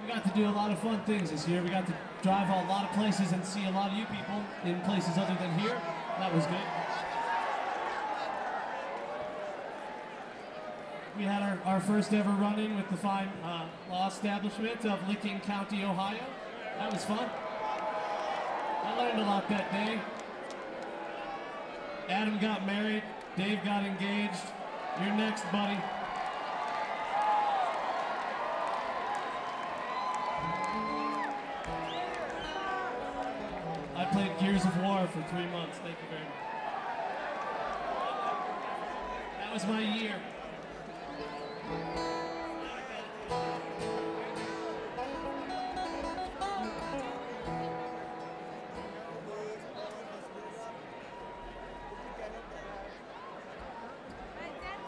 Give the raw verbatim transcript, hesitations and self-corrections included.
got to do a lot of fun things this year. We got to drive a lot of places and see a lot of you people in places other than here. That was good. We had our, our first ever run-in with the fine uh, law establishment of Licking County, Ohio. That was fun. I learned a lot that day. Adam got married. Dave got engaged. You're next, buddy. I played Gears of War for three months. Thank you very much. That was my year.